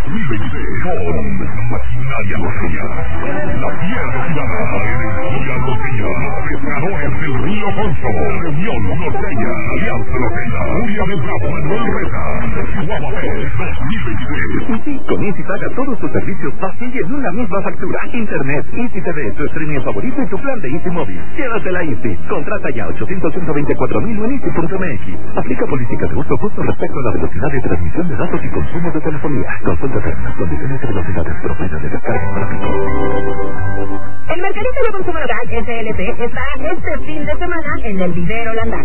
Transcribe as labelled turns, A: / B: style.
A: 2023 con Maquinaria Norteña. La fiesta oxidada, Energía Norteña, Los Pescadores del Río Conso, Reunión Norteña, Alianza Norteña, Julia de Bravo, Manuel Reta, Chihuahua Fest 2023.
B: Sí, con Easy paga todos tus servicios fácil y en una misma factura. Internet, Easy TV, tu streaming favorito y tu plan de Easy Móvil. Llévatela Easy. Contrata ya 800-124,000 en Easy.mx. Aplica políticas de uso justo respecto a la velocidad de transmisión de datos y consumo de telefonía. Consulta términos, condiciones y velocidades propias de descarga gráfico.
C: El Mercadillo de Consumo Local SLP está este fin de semana en el Vivero Landal.